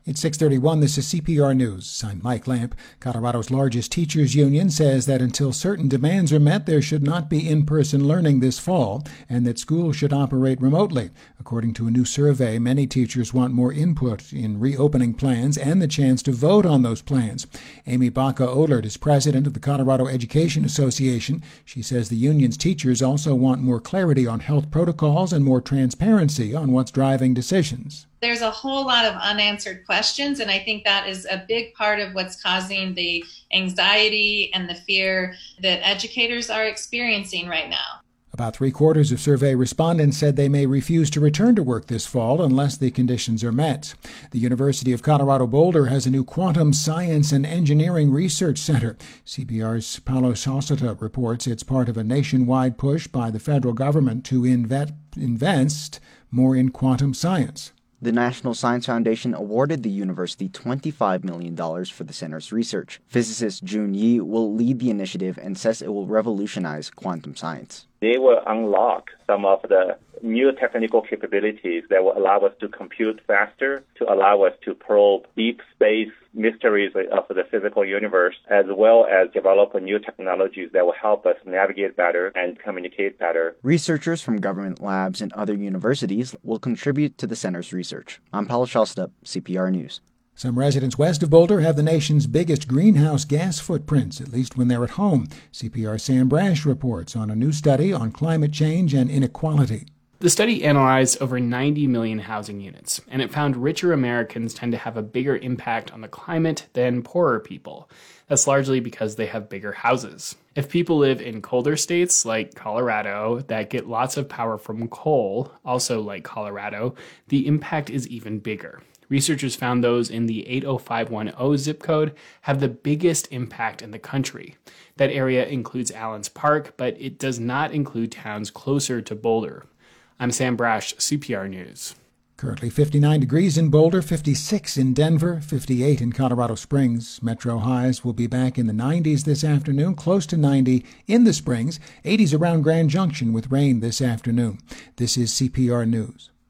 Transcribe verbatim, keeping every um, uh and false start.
It's six thirty-one. This is C P R News. I'm Mike Lamp. Colorado's largest teachers union says that until certain demands are met, there should not be in-person learning this fall, and that schools should operate remotely. According to a new survey, many teachers want more input in reopening plans and the chance to vote on those plans. Amy Baca-Ohlert is president of the Colorado Education Association. She says the union's teachers also want more clarity on health protocols and more transparency on what's driving decisions. There's a whole lot of unanswered questions, and I think that is a big part of what's causing the anxiety and the fear that educators are experiencing right now. About three-quarters of survey respondents said they may refuse to return to work this fall unless the conditions are met. The University of Colorado Boulder has a new quantum science and engineering research center. C P R's Paulo Salsita reports it's part of a nationwide push by the federal government to invet, invest more in quantum science. The National Science Foundation awarded the university twenty-five million dollars for the center's research. Physicist Jun Yi will lead the initiative and says it will revolutionize quantum science. They will unlock some of the new technical capabilities that will allow us to compute faster, to allow us to probe deep space mysteries of the physical universe, as well as develop new technologies that will help us navigate better and communicate better. Researchers from government labs and other universities will contribute to the center's research. I'm Paulo Salsita, C P R News. Some residents west of Boulder have the nation's biggest greenhouse gas footprints, at least when they're at home. C P R's Sam Brash reports on a new study on climate change and inequality. The study analyzed over ninety million housing units, and it found richer Americans tend to have a bigger impact on the climate than poorer people. That's largely because they have bigger houses. If people live in colder states like Colorado that get lots of power from coal, also like Colorado, the impact is even bigger. Researchers found those in the eight oh five one oh zip code have the biggest impact in the country. That area includes Allens Park, but it does not include towns closer to Boulder. I'm Sam Brash, C P R News. Currently fifty-nine degrees in Boulder, fifty-six in Denver, fifty-eight in Colorado Springs. Metro highs will be back in the nineties this afternoon, close to ninety in the Springs, eighties around Grand Junction with rain this afternoon. This is C P R News.